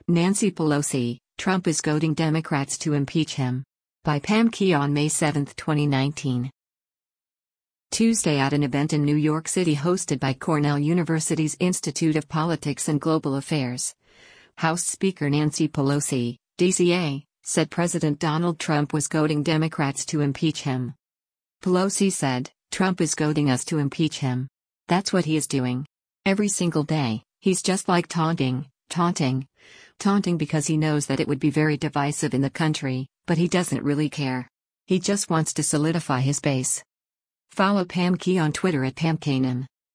Nancy Pelosi, Trump is goading Democrats to impeach him. By Pam Key on May 7, 2019. Tuesday at an event in New York City hosted by Cornell University's Institute of Politics and Global Affairs. House Speaker Nancy Pelosi, DCA, said President Donald Trump was goading Democrats to impeach him. Pelosi said, "Trump is goading us to impeach him. That's what he is doing. Every single day, he's just like taunting because he knows that it would be very divisive in the country, but he doesn't really care. He just wants to solidify his base." Follow Pam Key on Twitter at PamKanan.